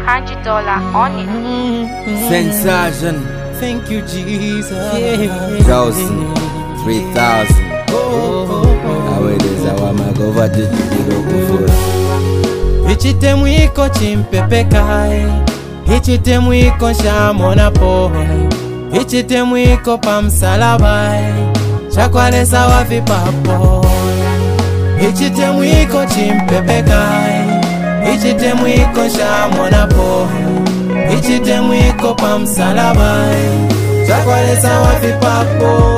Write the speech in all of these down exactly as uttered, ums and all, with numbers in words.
Kanji Dollar on it. Sensation. Thank you, Jesus. Thousand, three thousand. How it is, how am I go over the before? Ichite mwiko chimpepekai, ichite mwiko shamona poi, ichite mwiko pamsalabai, chakwalesa wafi papo. Ichite mwiko chimpepekai, ichite mwiko shamona poi, ichite mwiko pamsalabai, chakwalesa wafi papo.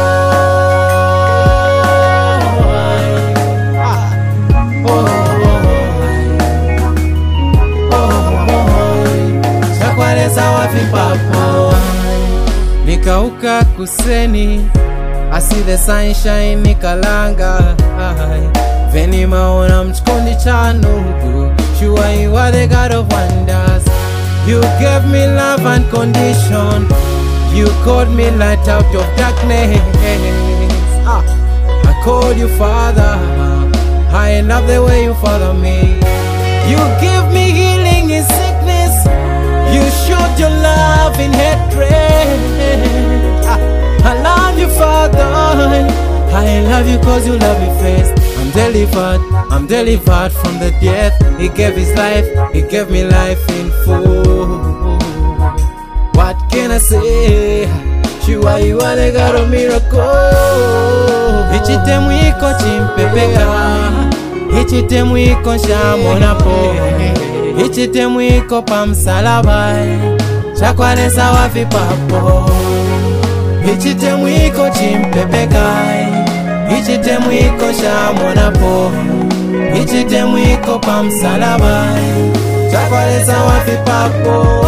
Nikauka kuseni, I see the sunshine nikalanga. Veni maona mchikondi chanu, sure you are the God of wonders. You gave me love and condition, you called me light out of darkness. ah, I called you Father, I love the way you father me. You give me healing in sickness, you showed your love in hatred. I, I love you, Father. I love you cause you love me first. I'm delivered, I'm delivered from the death. He gave his life, he gave me life in full. What can I say? Sure you are the God of miracles. Ichite mwiko chimpepeka, ichite mwiko shamona po, ichite mwiko pamsalabai, chakwalesa wafi papo. Ichite mwiko chimpepekai, ichite mwiko shamona po, ichite mwiko pamsalabai, chakwalesa wafi papo.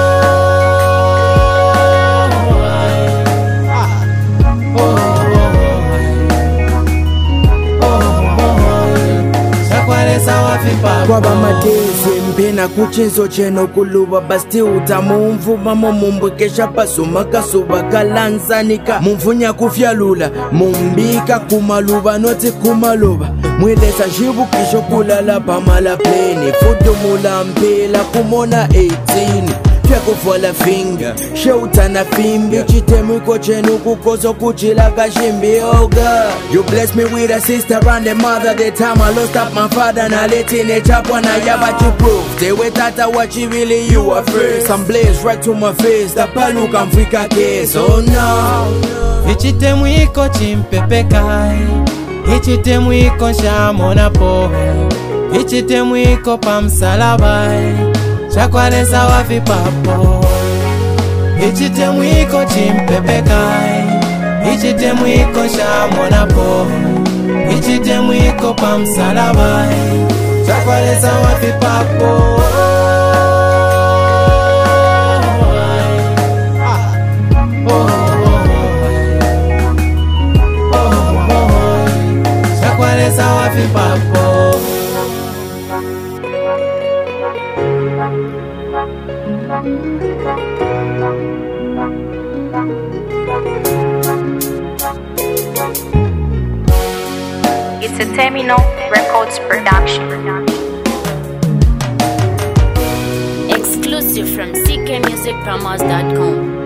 Kwaba matezi mpena kuchinzo cheno kuluba basti utamumvu mamo mumbukesha pasuma kasuba kalanzanika mumvunya kufyalula mumbika kumaluba noti kumaluba mwilesa jibu kisho kulala pamala pleni fudumula mpila kumona eighteen kufola finger shouta na fimbi ichite mwiko chenu kukozo kuchila kashimbi. Oh God, you bless me with a sister and a mother. The time I lost up my father na leti ne chapwa na ya but you prove they were tata what you really you are first. Some blaze right to my face the palu can fika case. Oh no, ichite mwiko chimpepekai, ichite mwiko shamona po, ichite mwiko pamsalabai, chakwalesa wafi papo. Ichite mwiko chimpepekai, ichite mwiko shamona po, ichite mwiko pamsalabai, chakwalesa wafi papo. Chakwalesa wafi papo. It's a Terminal Records production. Exclusive from C K music promos dot com.